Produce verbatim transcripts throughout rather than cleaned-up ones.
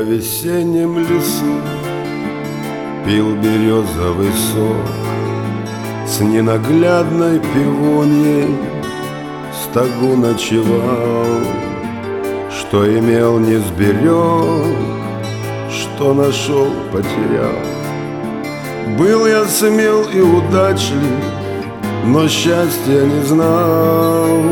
Я в весеннем лесу пил березовый сок с ненаглядной пивуньей, в стогу ночевал. Что имел, не сберег, что нашел, потерял. Был я смел и удачлив, но счастья не знал.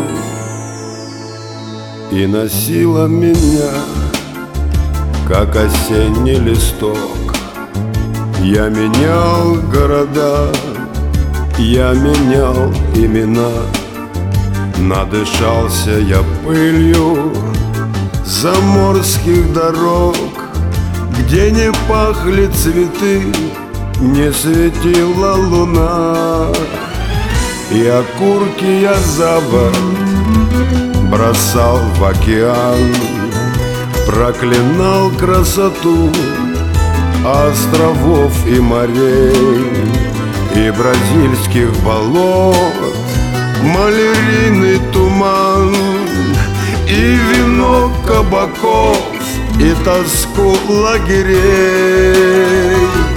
И носила меня, как осенний листок. Я менял города, я менял имена. Надышался я пылью заморских дорог, где не пахли цветы, не светила луна. И окурки я за борт бросал в океан, проклинал красоту островов и морей, и бразильских болот, малярийный туман, и вино кабаков, и тоску лагерей.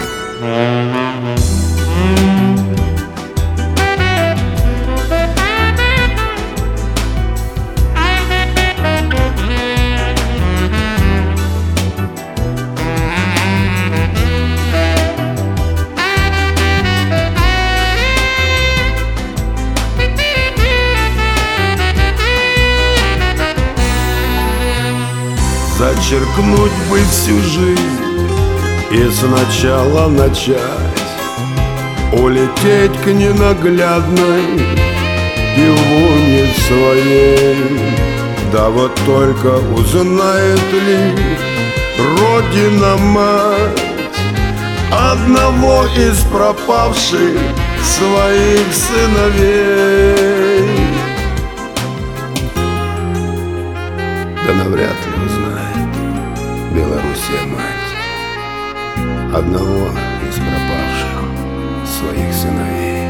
Зачеркнуть бы всю жизнь и сначала начать, улететь к ненаглядной пивунье своей. Да вот только узнает ли Родина-мать одного из пропавших своих сыновей? Да навряд ли узнает Белоруссия мать одного из пропавших своих сыновей.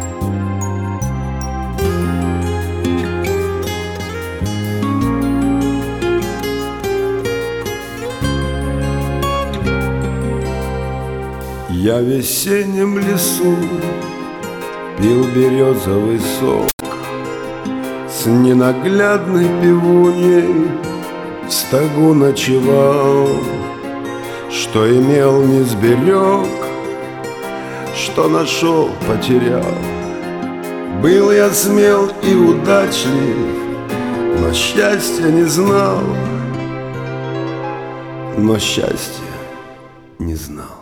Я в весеннем лесу пил березовый сок с ненаглядной пивуньей, в стогу ночевал. Что имел, не сберег, что нашел, потерял. Был я смел и удачлив, но счастья не знал, но счастья не знал.